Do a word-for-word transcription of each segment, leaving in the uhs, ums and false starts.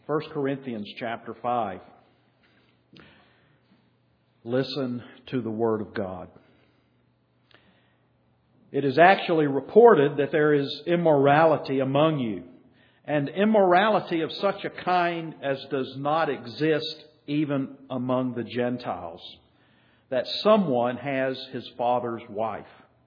First Corinthians chapter five. Listen to the Word of God. It is actually reported that there is immorality among you, and immorality of such a kind as does not exist even among the Gentiles, that someone has his father's wife.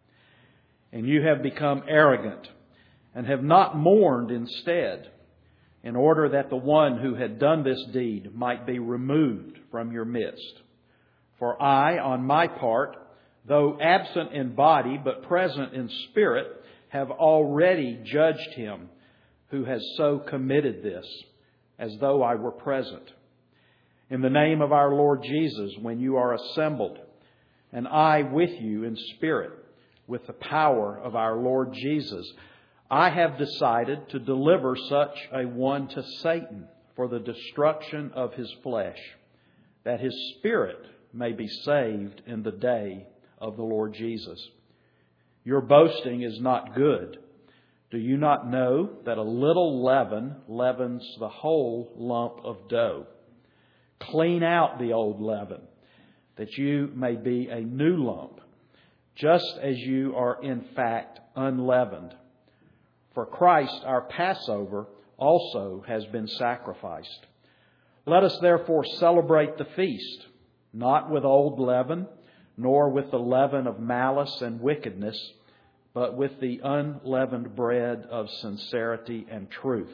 And you have become arrogant, and have not mourned instead, in order that the one who had done this deed might be removed from your midst. For I, on my part, though absent in body, but present in spirit, have already judged him who has so committed this, as though I were present. In the name of our Lord Jesus, when you are assembled, and I with you in spirit, with the power of our Lord Jesus, I have decided to deliver such a one to Satan for the destruction of his flesh, that his spirit may be saved in the day of the Lord Jesus. Your boasting is not good. Do you not know that a little leaven leavens the whole lump of dough? Clean out the old leaven, that you may be a new lump, just as you are in fact unleavened. For Christ, our Passover, also has been sacrificed. Let us therefore celebrate the feast, not with old leaven, nor with the leaven of malice and wickedness, but with the unleavened bread of sincerity and truth.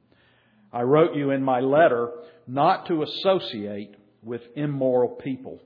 I wrote you in my letter not to associate with immoral people.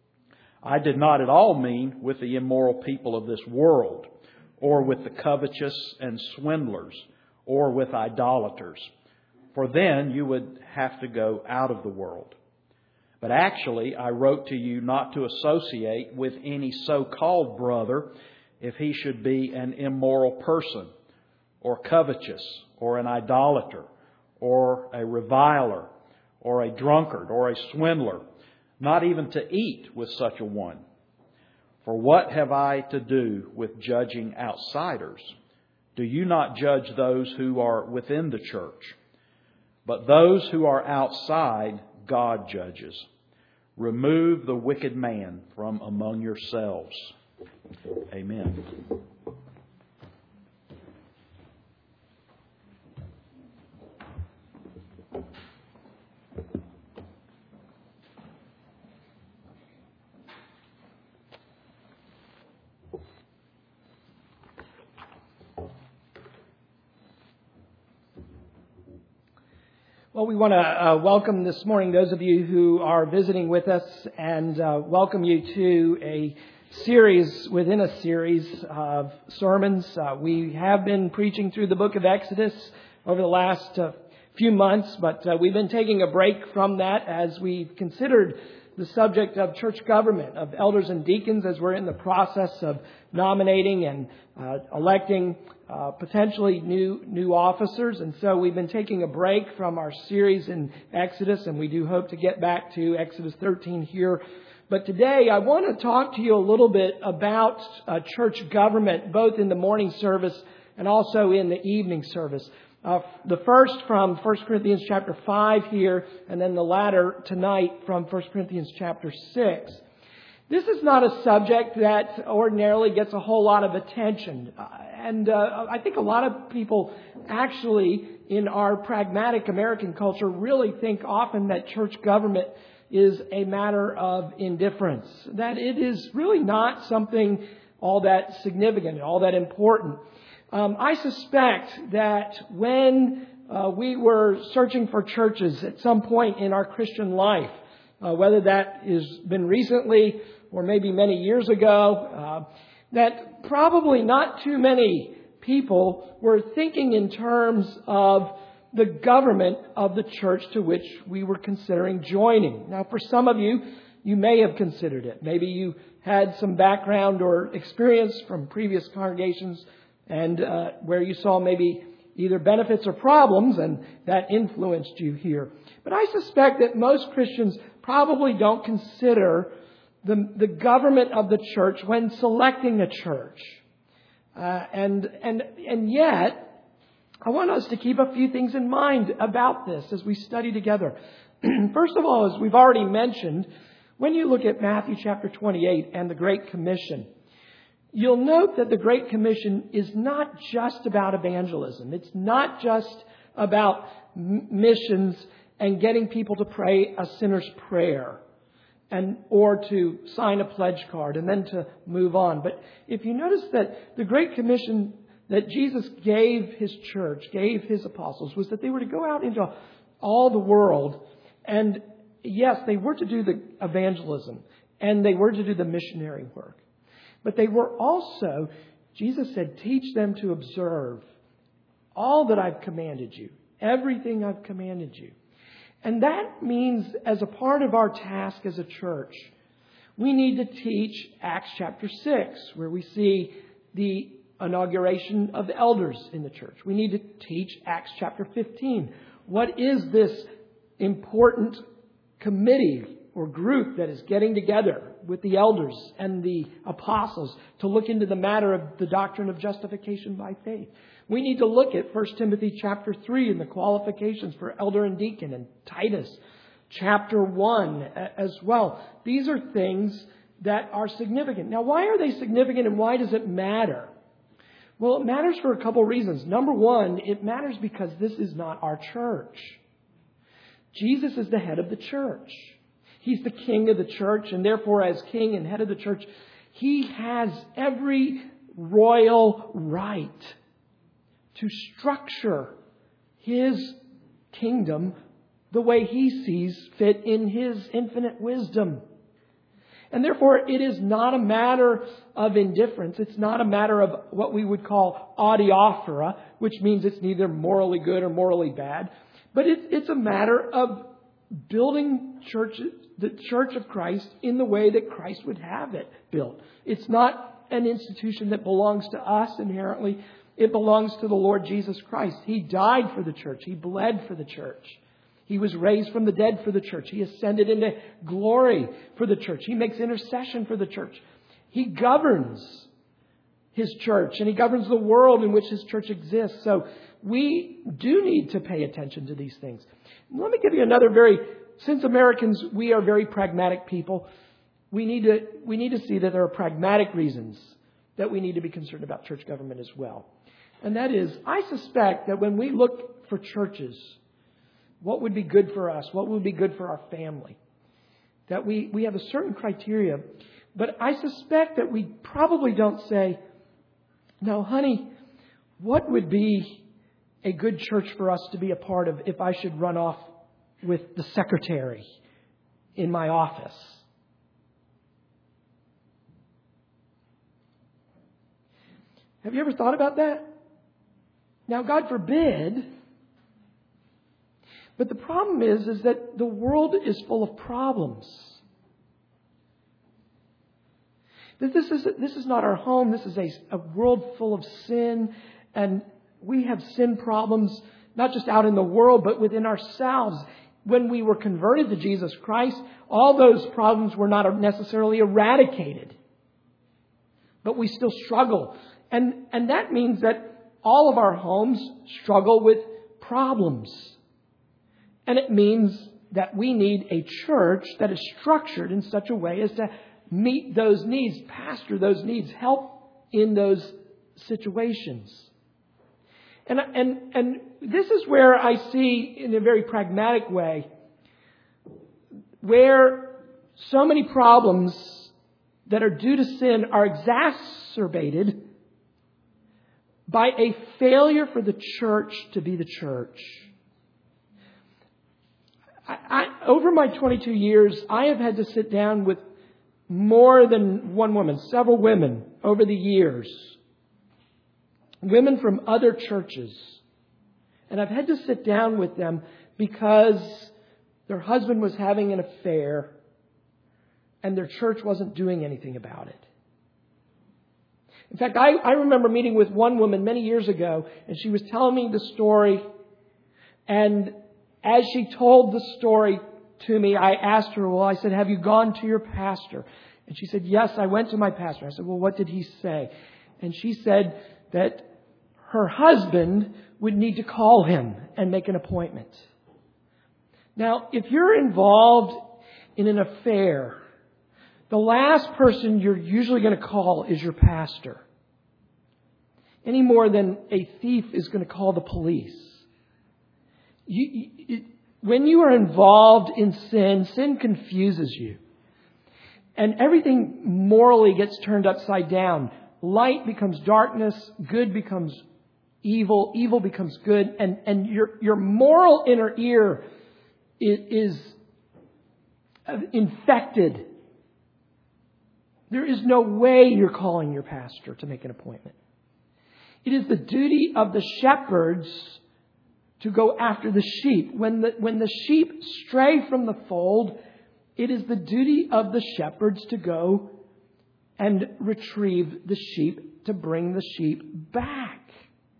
I did not at all mean with the immoral people of this world, or with the covetous and swindlers, or with idolaters, for then you would have to go out of the world. But actually, I wrote to you not to associate with any so-called brother if he should be an immoral person, or covetous, or an idolater, or a reviler, or a drunkard, or a swindler, not even to eat with such a one. For what have I to do with judging outsiders? Do you not judge those who are within the church? But those who are outside, God judges. Remove the wicked man from among yourselves. Amen. Well, we want to uh, welcome this morning those of you who are visiting with us and uh, welcome you to a series within a series of sermons. Uh, we have been preaching through the book of Exodus over the last uh, few months, but uh, we've been taking a break from that as we've considered the subject of church government, of elders and deacons, as we're in the process of nominating and uh, electing uh, potentially new new officers. And so we've been taking a break from our series in Exodus, and we do hope to get back to Exodus thirteen here. But today I want to talk to you a little bit about uh, church government, both in the morning service and also in the evening service. Uh, the first from First Corinthians chapter five here, and then the latter tonight from First Corinthians chapter six. This is not a subject that ordinarily gets a whole lot of attention. Uh, and uh, I think a lot of people actually in our pragmatic American culture really think often that church government is a matter of indifference, that it is really not something all that significant, all that important. Um, I suspect that when uh, we were searching for churches at some point in our Christian life, uh, whether that has been recently or maybe many years ago, uh, that probably not too many people were thinking in terms of the government of the church to which we were considering joining. Now, for some of you, you may have considered it. Maybe you had some background or experience from previous congregations and uh, where you saw maybe either benefits or problems, and that influenced you here. But I suspect that most Christians probably don't consider the, the government of the church when selecting a church. Uh, and and and yet, I want us to keep a few things in mind about this as we study together. First of all, as we've already mentioned, when you look at Matthew chapter twenty-eight and the Great Commission, you'll note that the Great Commission is not just about evangelism. It's not just about missions and getting people to pray a sinner's prayer and or to sign a pledge card and then to move on. But if you notice that the Great Commission that Jesus gave His church, gave His apostles, was that they were to go out into all the world. And yes, they were to do the evangelism and they were to do the missionary work. But they were also, Jesus said, teach them to observe all that I've commanded you, everything I've commanded you. And that means, as a part of our task as a church, we need to teach Acts chapter six, where we see the inauguration of the elders in the church. We need to teach Acts chapter fifteen. What is this important committee or group that is getting together with the elders and the apostles to look into the matter of the doctrine of justification by faith? We need to look at First Timothy chapter three and the qualifications for elder and deacon, and Titus chapter one as well. These are things that are significant. Now, why are they significant and why does it matter? Well, it matters for a couple of reasons. Number one, it matters because this is not our church. Jesus is the head of the church. He's the king of the church, and therefore, as king and head of the church, He has every royal right to structure His kingdom the way He sees fit in His infinite wisdom. And therefore, it is not a matter of indifference. It's not a matter of what we would call adiaphora, which means it's neither morally good or morally bad. But it, it's a matter of building churches, the Church of Christ in the way that Christ would have it built. It's not an institution that belongs to us inherently. It belongs to the Lord Jesus Christ. He died for the church. He bled for the church. He was raised from the dead for the church. He ascended into glory for the church. He makes intercession for the church. He governs His church, and He governs the world in which His church exists. So we do need to pay attention to these things. Let me give you another very, since Americans, we are very pragmatic people, we need to, we need to see that there are pragmatic reasons that we need to be concerned about church government as well. And that is, I suspect that when we look for churches, what would be good for us? What would be good for our family? That we, we have a certain criteria. But I suspect that we probably don't say, now, honey, what would be a good church for us to be a part of if I should run off with the secretary in my office? Have you ever thought about that? Now, God forbid. But the problem is, is that the world is full of problems. That this is this is not our home. This is a, a world full of sin, and we have sin problems not just out in the world, but within ourselves. When we were converted to Jesus Christ, all those problems were not necessarily eradicated, but we still struggle, and and that means that all of our homes struggle with problems. And it means that we need a church that is structured in such a way as to meet those needs, pastor those needs, help in those situations. And, and, and this is where I see, in a very pragmatic way, where so many problems that are due to sin are exacerbated by a failure for the church to be the church. I, I, over my twenty-two years, I have had to sit down with more than one woman, several women over the years. Women from other churches. And I've had to sit down with them because their husband was having an affair and their church wasn't doing anything about it. In fact, I, I remember meeting with one woman many years ago, and she was telling me the story. And as she told the story to me, I asked her, well, I said, have you gone to your pastor? And she said, yes, I went to my pastor. I said, well, what did he say? And she said that her husband would need to call him and make an appointment. Now, if you're involved in an affair, the last person you're usually going to call is your pastor. Any more than a thief is going to call the police. You, you, when you are involved in sin, sin confuses you. And everything morally gets turned upside down. Light becomes darkness, good becomes evil, evil becomes good, and, and your, your moral inner ear is, is infected. There is no way you're calling your pastor to make an appointment. It is the duty of the shepherds to go after the sheep. When the, when the sheep stray from the fold, it is the duty of the shepherds to go and retrieve the sheep, to bring the sheep back.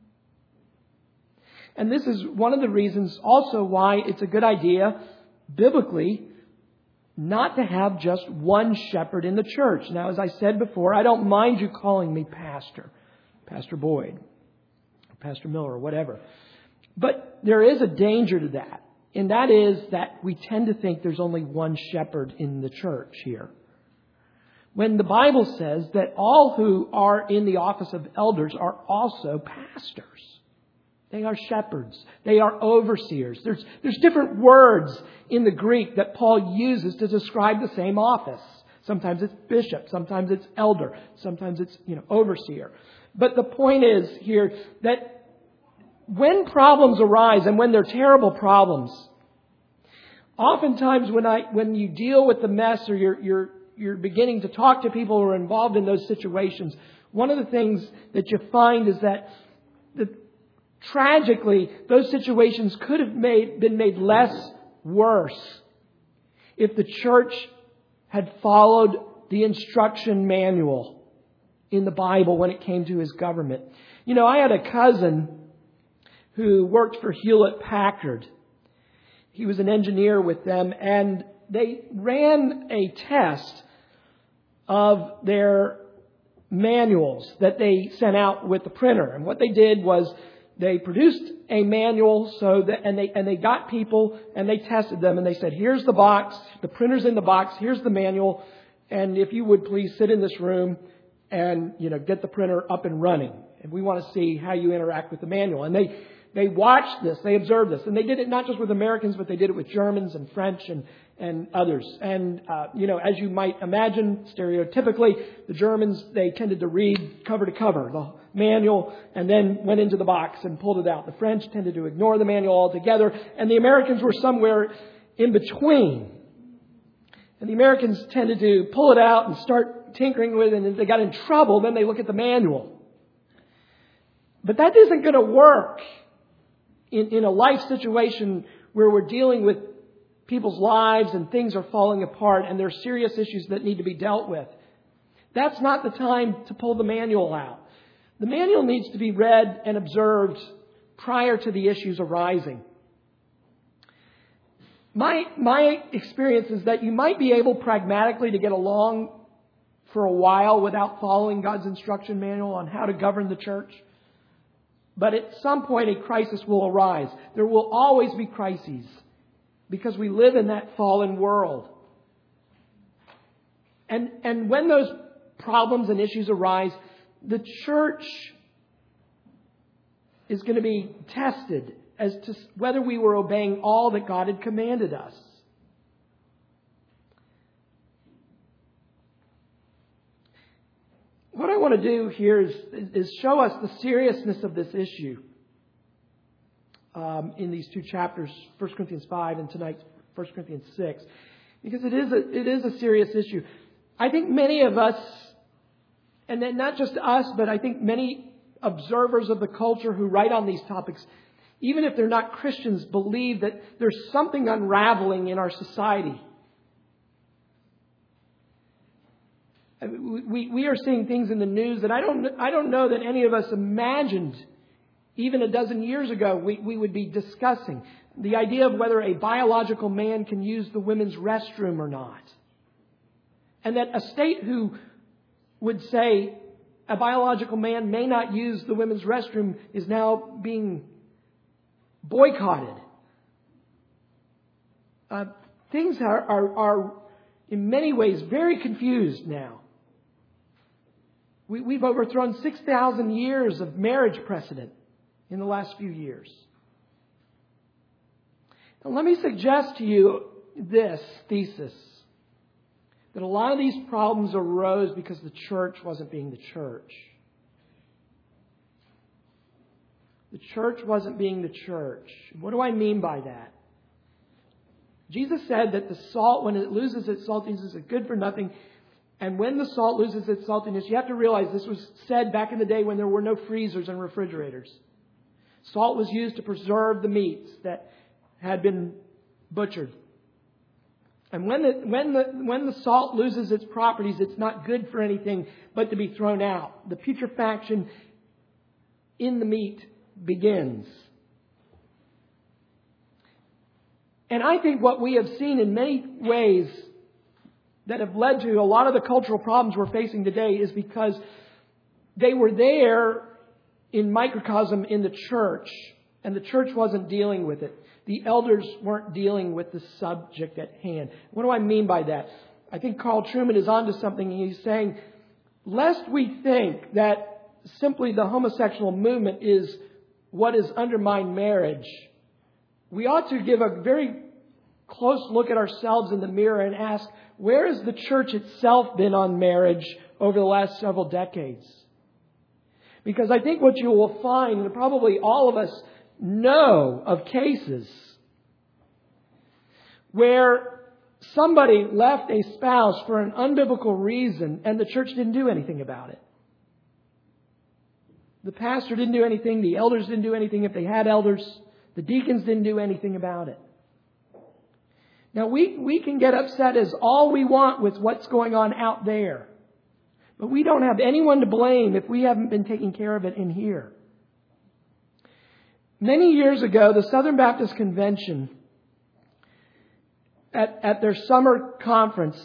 And this is one of the reasons also why it's a good idea, biblically, not to have just one shepherd in the church. Now, as I said before, I don't mind you calling me pastor, Pastor Boyd, Pastor Miller, or whatever. But there is a danger to that. And that is that we tend to think there's only one shepherd in the church here. When the Bible says that all who are in the office of elders are also pastors. They are shepherds. They are overseers. There's, there's different words in the Greek that Paul uses to describe the same office. Sometimes it's bishop. Sometimes it's elder. Sometimes it's, you know, overseer. But the point is here that when problems arise, and when they're terrible problems, oftentimes when I when you deal with the mess, or you're you're you're beginning to talk to people who are involved in those situations, one of the things that you find is that that tragically those situations could have made been made less worse if the church had followed the instruction manual in the Bible when it came to his government. You know, I had a cousin who worked for Hewlett Packard. He was an engineer with them, and they ran a test of their manuals that they sent out with the printer. And what they did was they produced a manual so that, and they, and they got people and they tested them, and they said, here's the box, the printer's in the box, here's the manual, and if you would please sit in this room and, you know, get the printer up and running. And we want to see how you interact with the manual. And they They watched this, they observed this, and they did it not just with Americans, but they did it with Germans and French and, and others. And, uh, you know, as you might imagine, stereotypically, the Germans, they tended to read cover to cover the manual and then went into the box and pulled it out. The French tended to ignore the manual altogether, and the Americans were somewhere in between. And the Americans tended to pull it out and start tinkering with it, and if they got in trouble, then they look at the manual. But that isn't going to work In, in a life situation where we're dealing with people's lives and things are falling apart and there are serious issues that need to be dealt with. That's not the time to pull the manual out. The manual needs to be read and observed prior to the issues arising. My, my experience is that you might be able pragmatically to get along for a while without following God's instruction manual on how to govern the church. But at some point, a crisis will arise. There will always be crises because we live in that fallen world. And, and when those problems and issues arise, the church is going to be tested as to whether we were obeying all that God had commanded us. What I want to do here is, is show us the seriousness of this issue um, in these two chapters, First Corinthians five and tonight First Corinthians six, because it is a, it is a serious issue. I think many of us, and then not just us, but I think many observers of the culture who write on these topics, even if they're not Christians, believe that there's something unraveling in our society. We, we are seeing things in the news that I don't, I don't know that any of us imagined even a dozen years ago we, we would be discussing. The idea of whether a biological man can use the women's restroom or not. And that a state who would say a biological man may not use the women's restroom is now being boycotted. Uh, things are, are, are, in many ways, very confused now. We, we've overthrown six thousand years of marriage precedent in the last few years. Now, let me suggest to you this thesis, that a lot of these problems arose because the church wasn't being the church. The church wasn't being the church. What do I mean by that? Jesus said that the salt, when it loses its saltiness, is good for nothing. And when the salt loses its saltiness, you have to realize this was said back in the day when there were no freezers and refrigerators. Salt was used to preserve the meats that had been butchered. And when the, when the, when the salt loses its properties, it's not good for anything but to be thrown out. The putrefaction in the meat begins. And I think what we have seen in many ways that have led to a lot of the cultural problems we're facing today is because they were there in microcosm in the church, and the church wasn't dealing with it. The elders weren't dealing with the subject at hand. What do I mean by that? I think Carl Trueman is onto something. He's saying, lest we think that simply the homosexual movement is what has undermined marriage, we ought to give a very close look at ourselves in the mirror and ask, where has the church itself been on marriage over the last several decades? Because I think what you will find, and probably all of us know of cases where somebody left a spouse for an unbiblical reason and the church didn't do anything about it. The pastor didn't do anything. The elders didn't do anything if they had elders. The deacons didn't do anything about it. Now, we, we can get upset as all we want with what's going on out there. But we don't have anyone to blame if we haven't been taking care of it in here. Many years ago, the Southern Baptist Convention, at, at their summer conference,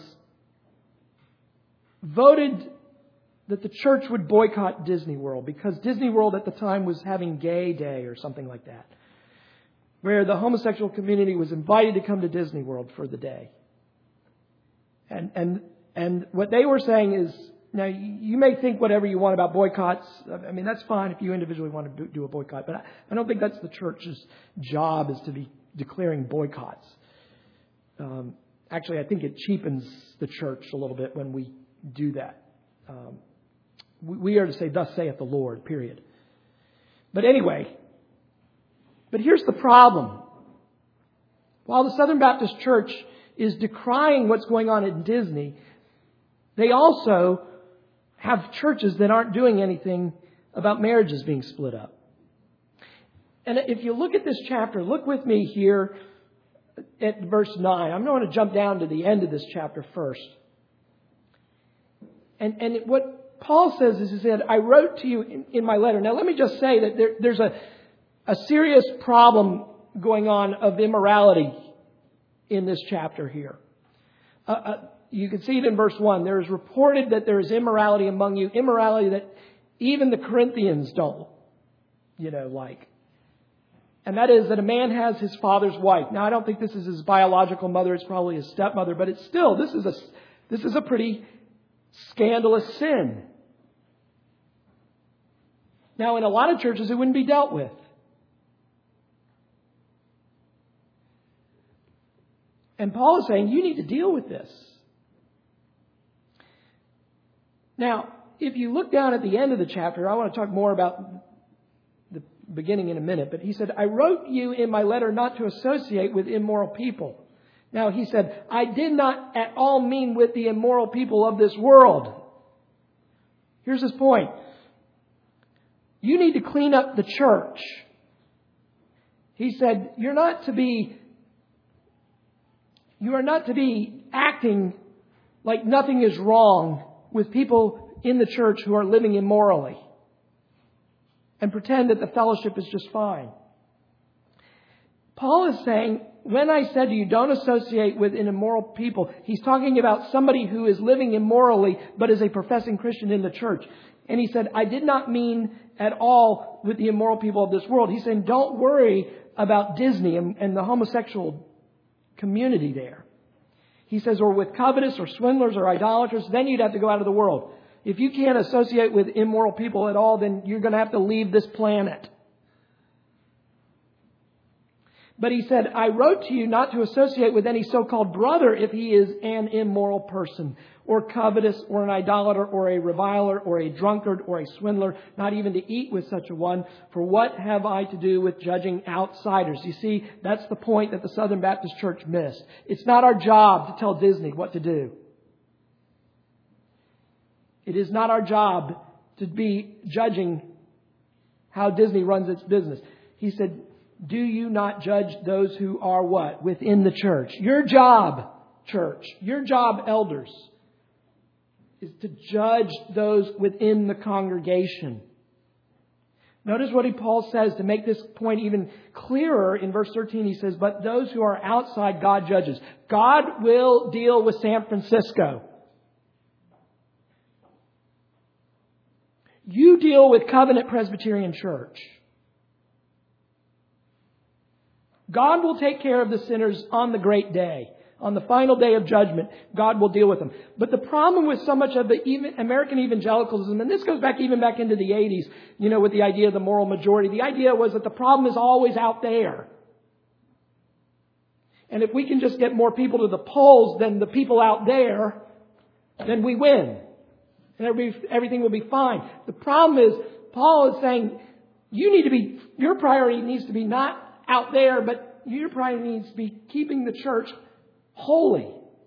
voted that the church would boycott Disney World because Disney World at the time was having Gay Day or something like that, where the homosexual community was invited to come to Disney World for the day. And and and what they were saying is, now you may think whatever you want about boycotts. I mean, that's fine if you individually want to do a boycott, but I, I don't think that's the church's job, is to be declaring boycotts. Um, actually, I think it cheapens the church a little bit when we do that. Um, we, we are to say, "Thus saith the Lord," period. But anyway, but here's the problem. While the Southern Baptist Church is decrying what's going on at Disney, they also have churches that aren't doing anything about marriages being split up. And if you look at this chapter, look with me here at verse nine. I'm going to jump down to the end of this chapter first. And, and what Paul says is, he said, I wrote to you in, in my letter. Now, let me just say that there, there's a, a serious problem going on of immorality in this chapter here. Uh, uh, you can see it in verse one. There is reported that there is immorality among you, immorality that even the Corinthians don't, you know, like. And that is that a man has his father's wife. Now, I don't think this is his biological mother. It's probably his stepmother. But it's still, this is a, this is a pretty scandalous sin. Now, in a lot of churches, it wouldn't be dealt with. And Paul is saying, you need to deal with this. Now, if you look down at the end of the chapter, I want to talk more about the beginning in a minute. But he said, I wrote you in my letter not to associate with immoral people. Now, he said, I did not at all mean with the immoral people of this world. Here's his point. You need to clean up the church. He said, you're not to be, you are not to be acting like nothing is wrong with people in the church who are living immorally and pretend that the fellowship is just fine. Paul is saying, when I said to you, don't associate with immoral people, he's talking about somebody who is living immorally but is a professing Christian in the church. And he said, I did not mean at all with the immoral people of this world. He's saying, don't worry about Disney and, and the homosexual community there. He says, or with covetous or swindlers or idolaters, then you'd have to go out of the world. If you can't associate with immoral people at all, then you're going to have to leave this planet. But he said, I wrote to you not to associate with any so-called brother if he is an immoral person, or covetous, or an idolater, or a reviler, or a drunkard, or a swindler, not even to eat with such a one. For what have I to do with judging outsiders? You see, that's the point that the Southern Baptist Church missed. It's not our job to tell Disney what to do. It is not our job to be judging how Disney runs its business. He said, do you not judge those who are what? Within the church. Your job, church, your job, elders, is to judge those within the congregation. Notice what he, Paul says to make this point even clearer. In verse thirteen, he says, but those who are outside, God judges. God will deal with San Francisco. You deal with Covenant Presbyterian Church. God will take care of the sinners on the great day. On the final day of judgment, God will deal with them. But the problem with so much of the even American evangelicalism, and this goes back even back into the eighties, you know, with the idea of the moral majority, the idea was that the problem is always out there. And if we can just get more people to the polls than the people out there, then we win. And everything will be fine. The problem is, Paul is saying, you need to be, your priority needs to be not out there, but your priority needs to be keeping the church holy.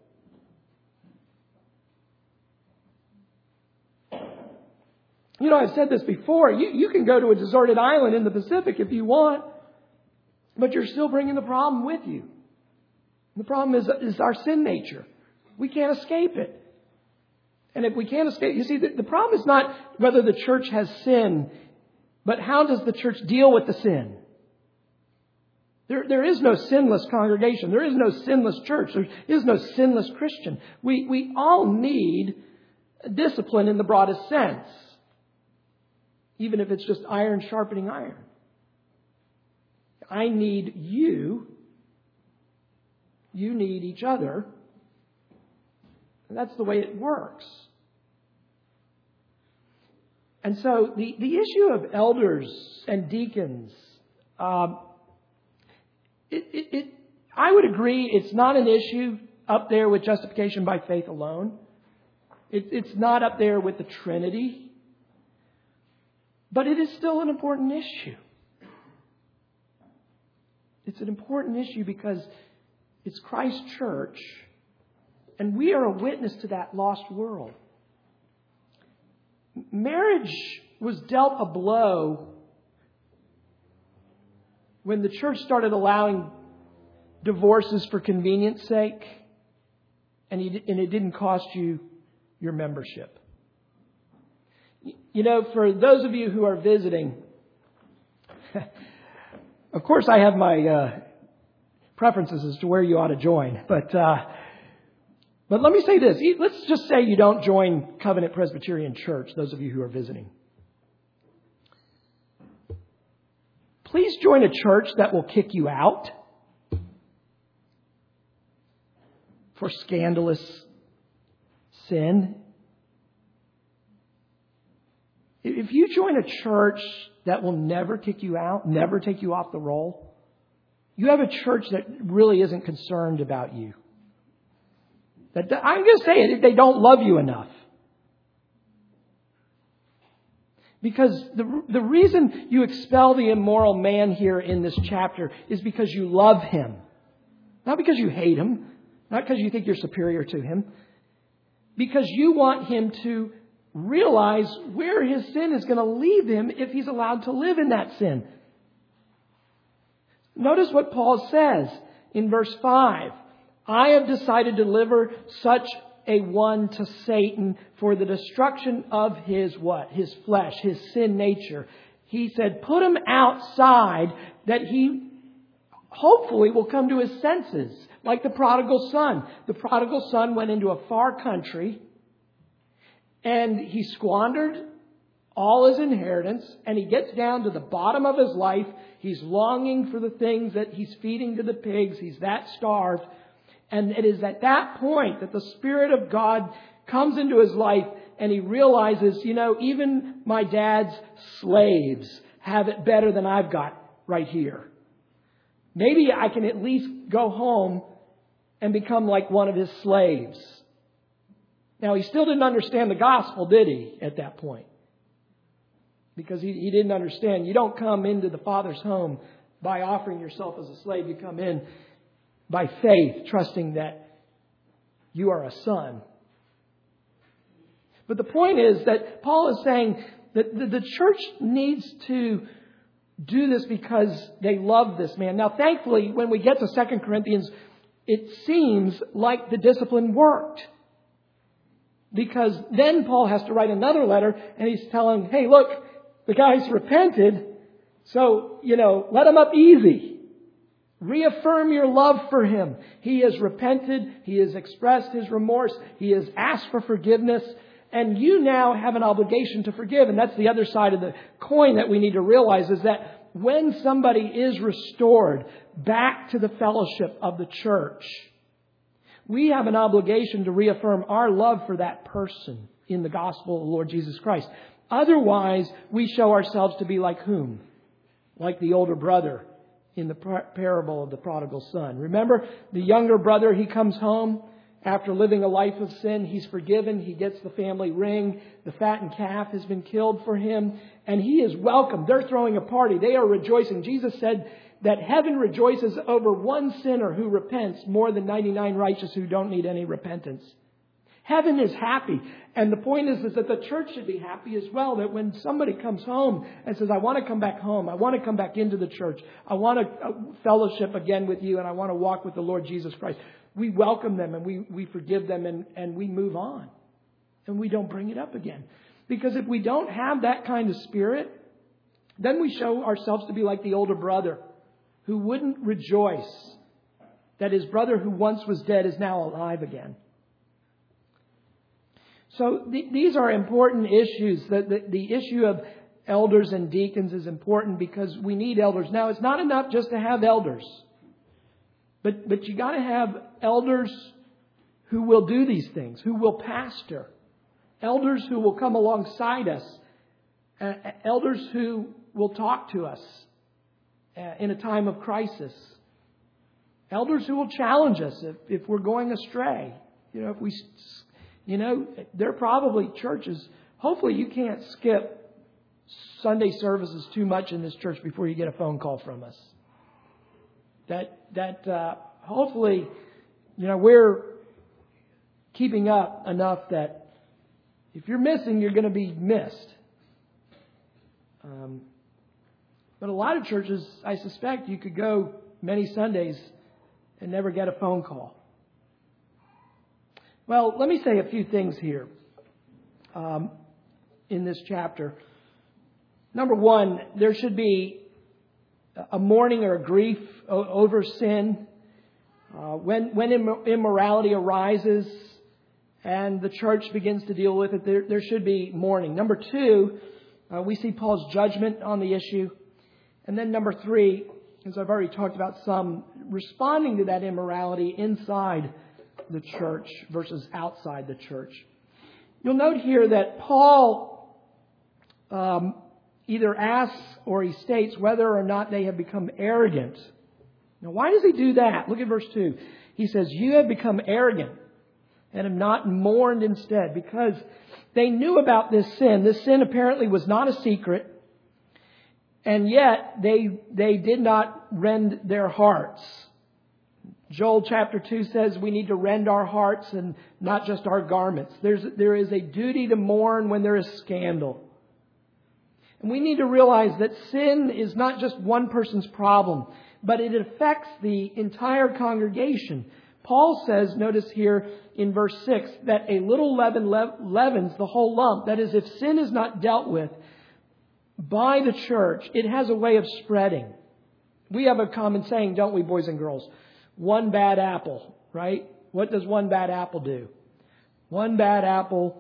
You know, I've said this before. You, you can go to a deserted island in the Pacific if you want, but you're still bringing the problem with you. The problem is, is our sin nature. We can't escape it. And if we can't escape, you see, the, the problem is not whether the church has sin, but how does the church deal with the sin? There, there is no sinless congregation. There is no sinless church. There is no sinless Christian. We, we all need discipline in the broadest sense. Even if it's just iron sharpening iron. I need you. You need each other. And that's the way it works. And so the, the issue of elders and deacons, um, It, it, it, I would agree it's not an issue up there with justification by faith alone. It, it's not up there with the Trinity. But it is still an important issue. It's an important issue because it's Christ's church, and we are a witness to that lost world. Marriage was dealt a blow when the church started allowing divorces for convenience sake, and it didn't cost you your membership. You know, for those of you who are visiting, of course I have my uh, preferences as to where you ought to join, but uh, but let me say this. Let's just say you don't join Covenant Presbyterian Church, those of you who are visiting. Please join a church that will kick you out for scandalous sin. If you join a church that will never kick you out, never take you off the roll, you have a church that really isn't concerned about you. That, I'm going to say it, they don't love you enough. Because the, the reason you expel the immoral man here in this chapter is because you love him. Not because you hate him. Not because you think you're superior to him. Because you want him to realize where his sin is going to leave him if he's allowed to live in that sin. Notice what Paul says in verse five. I have decided to deliver such a one to Satan for the destruction of his what? His flesh, his sin nature. He said, put him outside that he hopefully will come to his senses. Like the prodigal son. The prodigal son went into a far country and he squandered all his inheritance, and he gets down to the bottom of his life. He's longing for the things that he's feeding to the pigs. He's that starved. And it is at that point that the Spirit of God comes into his life, and he realizes, you know, even my dad's slaves have it better than I've got right here. Maybe I can at least go home and become like one of his slaves. Now, he still didn't understand the gospel, did he, at that point? Because he, he didn't understand. You don't come into the Father's home by offering yourself as a slave. You come in by faith, trusting that you are a son. But the point is that Paul is saying that the, the church needs to do this because they love this man. Now, thankfully, when we get to Second Corinthians, it seems like the discipline worked. Because then Paul has to write another letter, and he's telling, hey, look, the guy's repented, so, you know, let him up easy. Reaffirm your love for him. He has repented. He has expressed his remorse. He has asked for forgiveness. And you now have an obligation to forgive. And that's the other side of the coin that we need to realize, is that when somebody is restored back to the fellowship of the church, we have an obligation to reaffirm our love for that person in the gospel of the Lord Jesus Christ. Otherwise, we show ourselves to be like whom? Like the older brother in the parable of the prodigal son. Remember, the younger brother, he comes home after living a life of sin. He's forgiven. He gets the family ring. The fattened calf has been killed for him. And he is welcomed. They're throwing a party. They are rejoicing. Jesus said that heaven rejoices over one sinner who repents more than ninety-nine righteous who don't need any repentance. Heaven is happy. And the point is, is that the church should be happy as well. That when somebody comes home and says, I want to come back home. I want to come back into the church. I want to fellowship again with you. And I want to walk with the Lord Jesus Christ. We welcome them and we, we forgive them and, and we move on. And we don't bring it up again. Because if we don't have that kind of spirit, then we show ourselves to be like the older brother who wouldn't rejoice that his brother who once was dead is now alive again. So th- these are important issues. The, the, the issue of elders and deacons is important because we need elders. Now, it's not enough just to have elders. But, but you got to have elders who will do these things, who will pastor. Elders who will come alongside us. Uh, elders who will talk to us uh, in a time of crisis. Elders who will challenge us if, if we're going astray. You know, if we, you know, there are probably churches. Hopefully you can't skip Sunday services too much in this church before you get a phone call from us. That, that, uh, hopefully, you know, we're keeping up enough that if you're missing, you're going to be missed. Um, but a lot of churches, I suspect, you could go many Sundays and never get a phone call. Well, let me say a few things here um, in this chapter. Number one, there should be a mourning or a grief over sin. Uh, when, when immorality arises and the church begins to deal with it, there, there should be mourning. Number two, uh, we see Paul's judgment on the issue. And then number three, as I've already talked about some, responding to that immorality inside the church versus outside the church. You'll note here that Paul um, either asks or he states whether or not they have become arrogant. Now, why does he do that? Look at verse two. He says, you have become arrogant and have not mourned instead, because they knew about this sin. This sin apparently was not a secret. And yet they, they did not rend their hearts. Joel chapter two says we need to rend our hearts and not just our garments. There's, there is a duty to mourn when there is scandal. And we need to realize that sin is not just one person's problem, but it affects the entire congregation. Paul says, notice here in verse six, that a little leaven leavens the whole lump. That is, if sin is not dealt with by the church, it has a way of spreading. We have a common saying, don't we, boys and girls? One bad apple, right? What does one bad apple do? One bad apple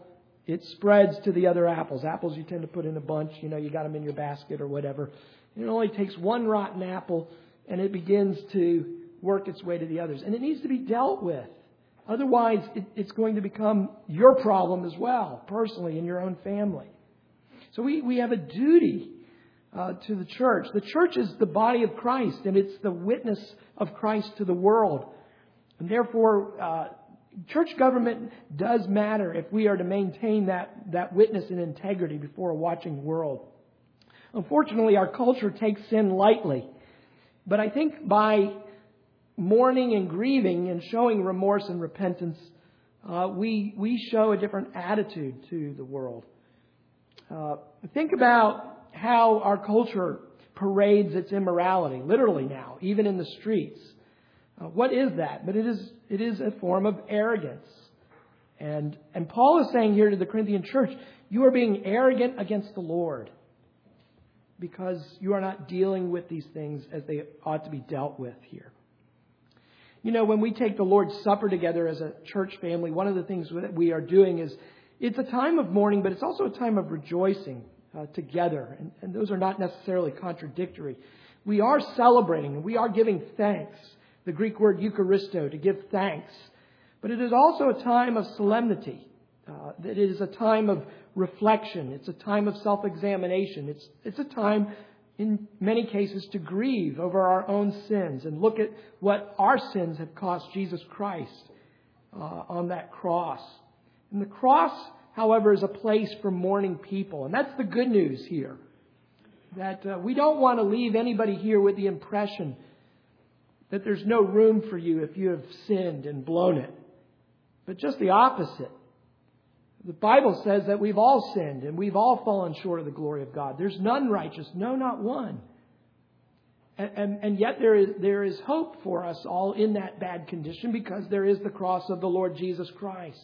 it spreads to the other apples. Apples you tend to put in a bunch. You know, you got them in your basket or whatever. And it only takes one rotten apple and it begins to work its way to the others. And it needs to be dealt with. Otherwise, it, it's going to become your problem as well, personally, in your own family. So we, we have a duty uh, to the church. The church is the body of Christ, and it's the witness of Christ to the world. And therefore, uh, church government does matter if we are to maintain that, that witness and integrity before a watching world. Unfortunately, our culture takes sin lightly. But I think by mourning and grieving and showing remorse and repentance, uh, we we show a different attitude to the world. Uh, think about how our culture parades its immorality, literally now, even in the streets. Uh, what is that? But it is it is a form of arrogance. And and Paul is saying here to the Corinthian church, you are being arrogant against the Lord because you are not dealing with these things as they ought to be dealt with here. You know, when we take the Lord's Supper together as a church family, one of the things that we are doing is it's a time of mourning, but it's also a time of rejoicing uh, together. And, and those are not necessarily contradictory. We are celebrating and we are giving thanks. The Greek word Eucharisto, to give thanks. But it is also a time of solemnity. Uh, it is a time of reflection. It's a time of self-examination. It's, it's a time, in many cases, to grieve over our own sins and look at what our sins have cost Jesus Christ uh, on that cross. And the cross, however, is a place for mourning people. And that's the good news here. That uh, we don't want to leave anybody here with the impression that there's no room for you if you have sinned and blown it. But just the opposite. The Bible says that we've all sinned and we've all fallen short of the glory of God. There's none righteous, no, not one. And, and, and yet there is, there is hope for us all in that bad condition because there is the cross of the Lord Jesus Christ.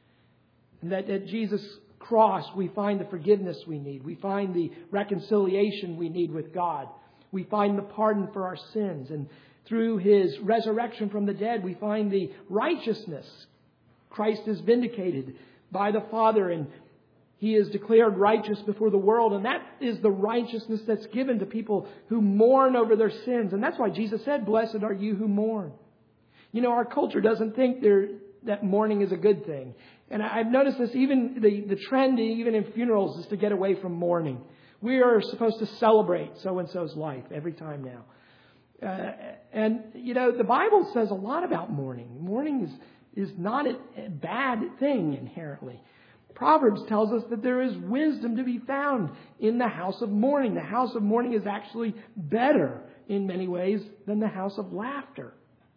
And that at Jesus' cross we find the forgiveness we need. We find the reconciliation we need with God. We find the pardon for our sins. And through His resurrection from the dead, we find the righteousness. Christ is vindicated by the Father and He is declared righteous before the world. And that is the righteousness that's given to people who mourn over their sins. And that's why Jesus said, blessed are you who mourn. You know, our culture doesn't think that mourning is a good thing. And I've noticed this, even the, the trend, even in funerals, is to get away from mourning. We are supposed to celebrate so-and-so's life every time now. Uh, and, you know, the Bible says a lot about mourning. Mourning is is not a, a bad thing inherently. Proverbs tells us that there is wisdom to be found in the house of mourning. The house of mourning is actually better in many ways than the house of laughter.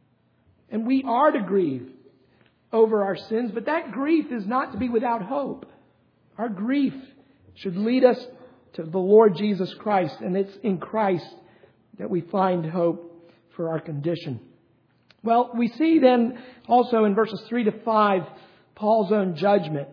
And we are to grieve over our sins, but that grief is not to be without hope. Our grief should lead us to the Lord Jesus Christ, and it's in Christ that we find hope for our condition. Well, we see then also in verses three to five, Paul's own judgment.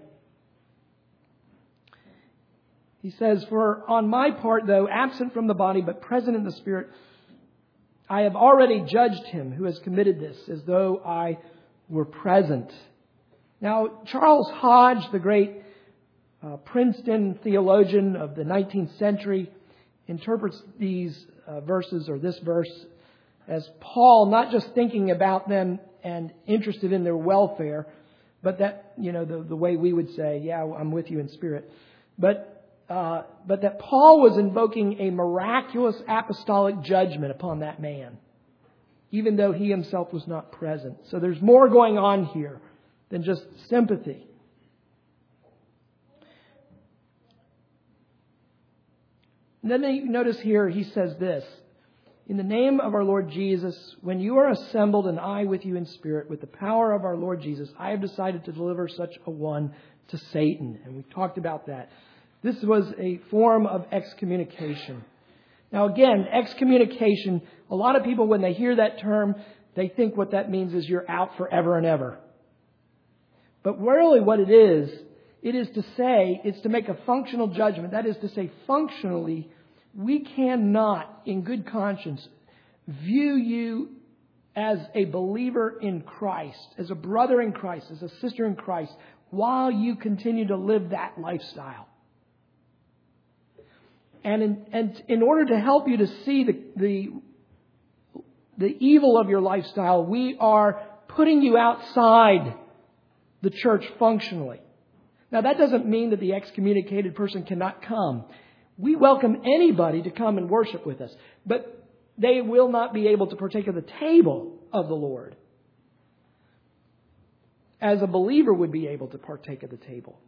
He says, for on my part, though absent from the body, but present in the Spirit, I have already judged him who has committed this, as though I were present. Now, Charles Hodge, the great uh, Princeton theologian of the nineteenth century, interprets these uh, verses, or this verse, as Paul not just thinking about them and interested in their welfare, but that, you know, the, the way we would say, yeah, I'm with you in spirit. But, uh, but that Paul was invoking a miraculous apostolic judgment upon that man, even though he himself was not present. So there's more going on here than just sympathy. And then you notice here he says this, in the name of our Lord Jesus, when you are assembled and I with you in spirit, with the power of our Lord Jesus, I have decided to deliver such a one to Satan. And we talked about that. This was a form of excommunication. Now again, excommunication, a lot of people when they hear that term, they think what that means is you're out forever and ever. But really what it is, it is to say, it's to make a functional judgment. That is to say, functionally, we cannot, in good conscience, view you as a believer in Christ, as a brother in Christ, as a sister in Christ, while you continue to live that lifestyle. And in, and in order to help you to see the, the, the evil of your lifestyle, we are putting you outside the church functionally. Now, that doesn't mean that the excommunicated person cannot come. We welcome anybody to come and worship with us, but they will not be able to partake of the table of the Lord as a believer would be able to partake of the table.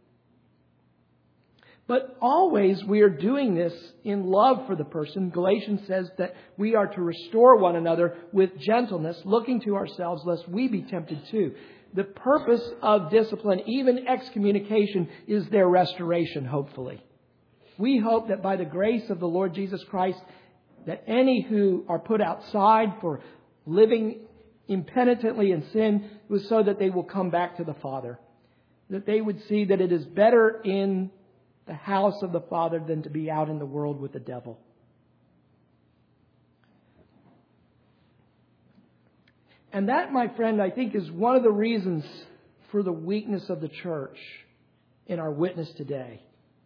But always we are doing this in love for the person. Galatians says that we are to restore one another with gentleness, looking to ourselves lest we be tempted too. The purpose of discipline, even excommunication, is their restoration, hopefully. We hope that by the grace of the Lord Jesus Christ, that any who are put outside for living impenitently in sin was so that they will come back to the Father. That they would see that it is better in the house of the Father than to be out in the world with the devil. And that, my friend, I think is one of the reasons for the weakness of the church in our witness today.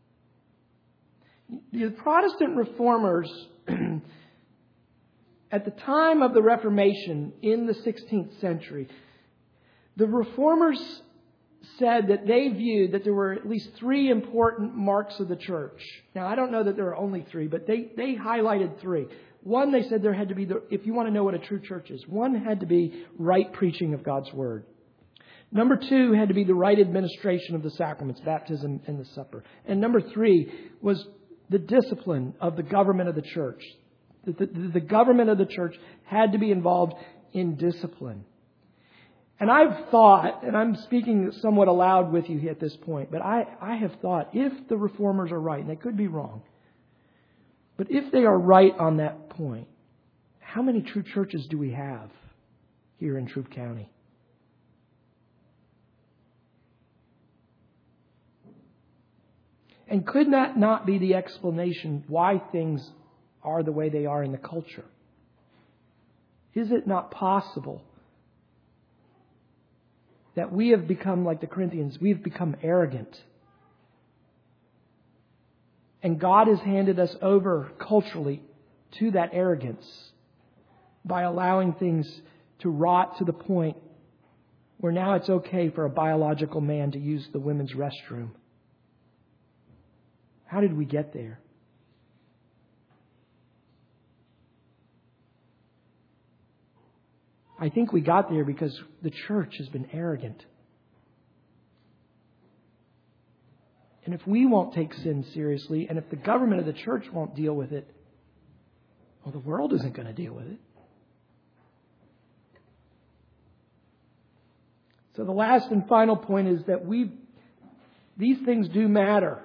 The Protestant reformers at the time of the Reformation in the sixteenth century, the reformers said that they viewed that there were at least three important marks of the church. Now, I don't know that there are only three, but they, they highlighted three. One, they said there had to be, the, if you want to know what a true church is, one had to be right preaching of God's Word. Number two had to be the right administration of the sacraments, baptism and the supper. And number three was the discipline of the government of the church. The, the, the government of the church had to be involved in discipline. And I've thought, and I'm speaking somewhat aloud with you at this point, but I, I have thought, if the reformers are right, and they could be wrong, but if they are right on that point, how many true churches do we have here in Troup County? And could that not be the explanation why things are the way they are in the culture? Is it not possible that we have become like the Corinthians? We've become arrogant. And God has handed us over culturally to that arrogance by allowing things to rot to the point where now it's okay for a biological man to use the women's restroom. How did we get there? I think we got there because the church has been arrogant. And if we won't take sin seriously, and if the government of the church won't deal with it, well, the world isn't going to deal with it. So the last and final point is that we, these things do matter.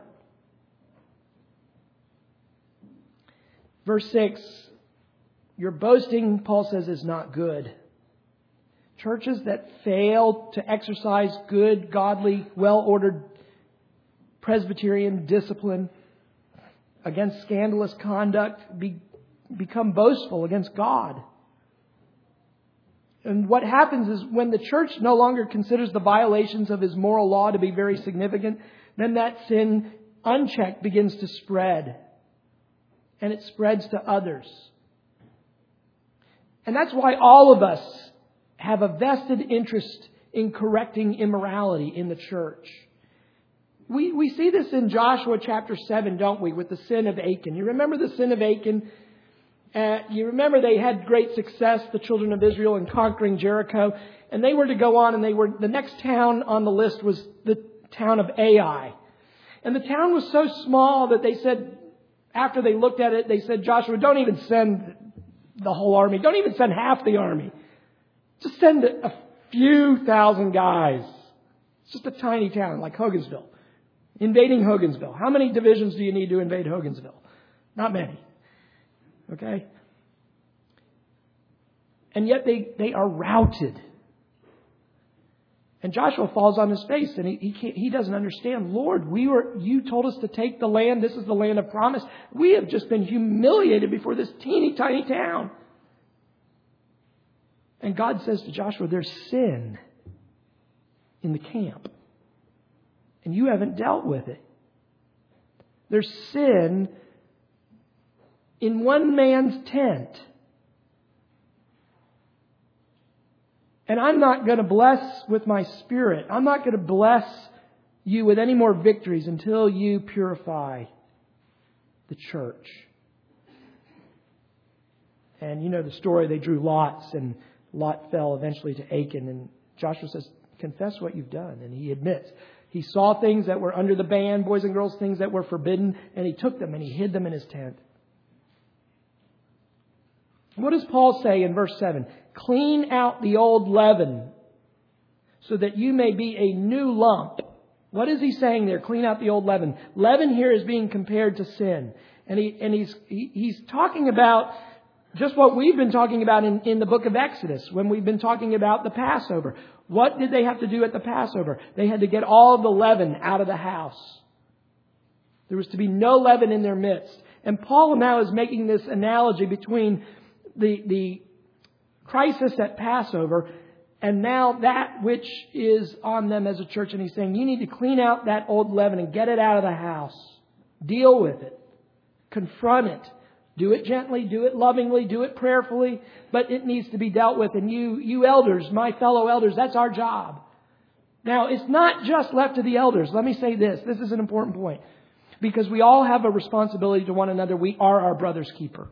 Verse six, your boasting, Paul says, is not good. Churches that fail to exercise good, godly, well-ordered Presbyterian discipline against scandalous conduct be, become boastful against God. And what happens is when the church no longer considers the violations of his moral law to be very significant, then that sin unchecked begins to spread. And it spreads to others. And that's why all of us have a vested interest in correcting immorality in the church. We we see this in Joshua chapter seven, don't we, with the sin of Achan. You remember the sin of Achan? Uh, you remember they had great success, the children of Israel, in conquering Jericho. And they were to go on, and they were the next town on the list was the town of Ai. And the town was so small that they said, after they looked at it, they said, Joshua, don't even send the whole army. Don't even send half the army. Just send a few thousand guys. It's just a tiny town like Hogansville. Invading Hogansville. How many divisions do you need to invade Hogansville? Not many. Okay? And yet they, they are routed. And Joshua falls on his face and he he, can't, he doesn't understand. Lord, we were you told us to take the land. This is the land of promise. We have just been humiliated before this teeny tiny town. And God says to Joshua, there's sin in the camp. and you haven't dealt with it. There's sin in one man's tent. And I'm not going to bless with my Spirit. I'm not going to bless you with any more victories until you purify the church. And you know the story, they drew lots and Lot fell eventually to Achan. And Joshua says, confess what you've done. And he admits. He saw things that were under the ban, boys and girls, things that were forbidden. And he took them and he hid them in his tent. What does Paul say in verse seven? Clean out the old leaven so that you may be a new lump. What is he saying there? Clean out the old leaven. Leaven here is being compared to sin. And he and he's he, he's talking about just what we've been talking about in, in the book of Exodus when we've been talking about the Passover. What did they have to do at the Passover? They had to get all the leaven out of the house. There was to be no leaven in their midst. And Paul now is making this analogy between the, the crisis at Passover and now that which is on them as a church. And he's saying, you need to clean out that old leaven and get it out of the house. Deal with it. Confront it. Do it gently, do it lovingly, do it prayerfully, but it needs to be dealt with. And you, you elders, my fellow elders, that's our job. Now, it's not just left to the elders. Let me say this. This is an important point. Because we all have a responsibility to one another. We are our brother's keeper.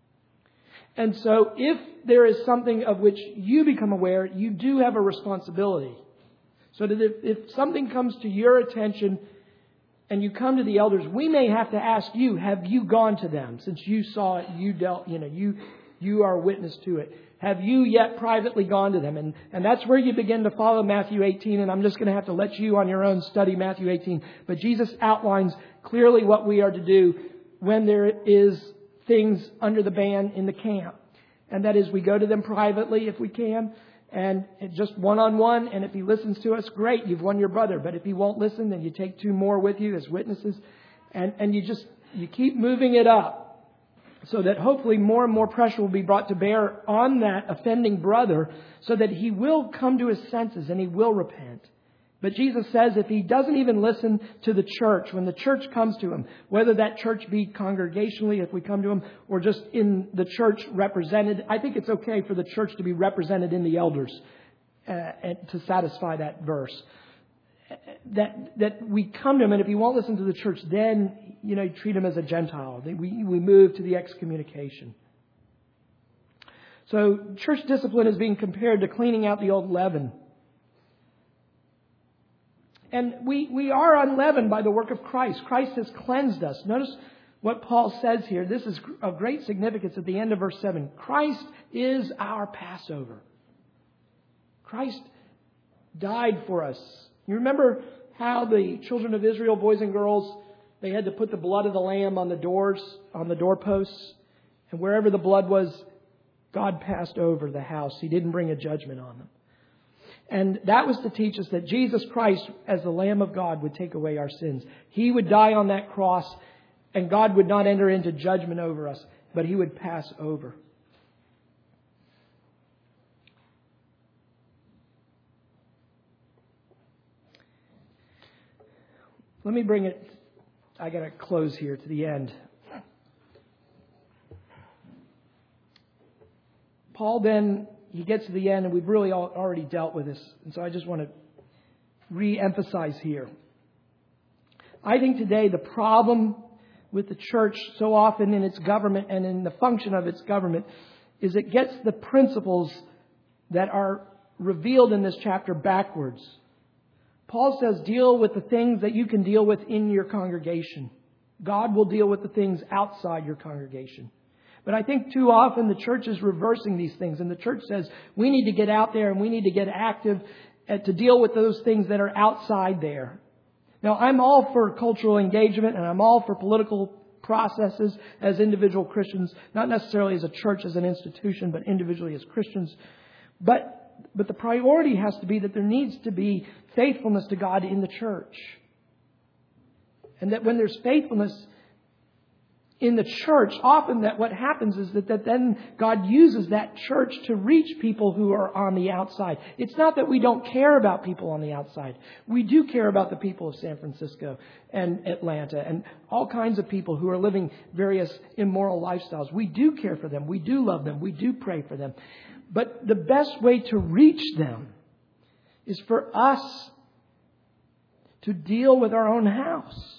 And so if there is something of which you become aware, you do have a responsibility. So that if, if something comes to your attention and you come to the elders, we may have to ask you, have you gone to them? Since you saw it, you dealt, you know, you you are a witness to it. Have you yet privately gone to them? And, and that's where you begin to follow Matthew eighteen. And I'm just going to have to let you on your own study Matthew eighteen. But Jesus outlines clearly what we are to do when there is things under the ban in the camp. And that is we go to them privately if we can. And just one-on-one. And if he listens to us, great, you've won your brother. But if he won't listen, then you take two more with you as witnesses. And, and you just, you keep moving it up so that hopefully more and more pressure will be brought to bear on that offending brother so that he will come to his senses and he will repent. But Jesus says if he doesn't even listen to the church, when the church comes to him, whether that church be congregationally if we come to him or just in the church represented, I think it's okay for the church to be represented in the elders uh, and to satisfy that verse. That that we come to him, and if he won't listen to the church, then, you know, treat him as a Gentile. We, we move to the excommunication. So church discipline is being compared to cleaning out the old leaven. And we, we are unleavened by the work of Christ. Christ has cleansed us. Notice what Paul says here. This is of great significance at the end of verse seven. Christ is our Passover. Christ died for us. You remember how the children of Israel, boys and girls, they had to put the blood of the lamb on the doors, on the doorposts. And wherever the blood was, God passed over the house. He didn't bring a judgment on them. And that was to teach us that Jesus Christ, as the Lamb of God, would take away our sins. He would die on that cross, and God would not enter into judgment over us, but He would pass over. Let me bring it, I got to close here to the end. Paul then, he gets to the end, and we've really all already dealt with this. And so I just want to re-emphasize here. I think today the problem with the church so often in its government and in the function of its government is it gets the principles that are revealed in this chapter backwards. Paul says deal with the things that you can deal with in your congregation. God will deal with the things outside your congregation. But I think too often the church is reversing these things. And the church says we need to get out there and we need to get active to deal with those things that are outside there. Now, I'm all for cultural engagement and I'm all for political processes as individual Christians. Not necessarily as a church, as an institution, but individually as Christians. But, but the priority has to be that there needs to be faithfulness to God in the church. And that when there's faithfulness, in the church, often that what happens is that, that then God uses that church to reach people who are on the outside. It's not that we don't care about people on the outside. We do care about the people of San Francisco and Atlanta and all kinds of people who are living various immoral lifestyles. We do care for them. We do love them. We do pray for them. But the best way to reach them is for us to deal with our own house.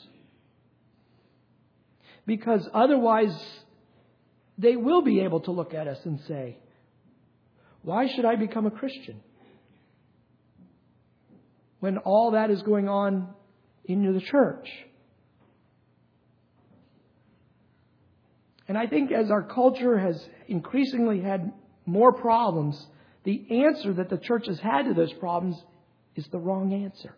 Because otherwise, they will be able to look at us and say, why should I become a Christian? When all that is going on in the church. And I think as our culture has increasingly had more problems, the answer that the church has had to those problems is the wrong answer.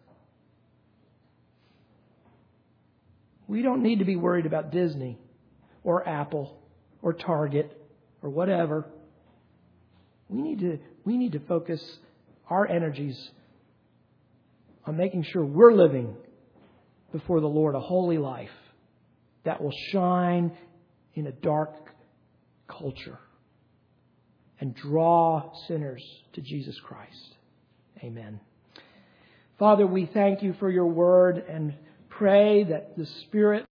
We don't need to be worried about Disney or Apple or Target or whatever. We need to, we need to focus our energies on making sure we're living before the Lord a holy life that will shine in a dark culture and draw sinners to Jesus Christ. Amen. Father, we thank you for your word and pray that the Spirit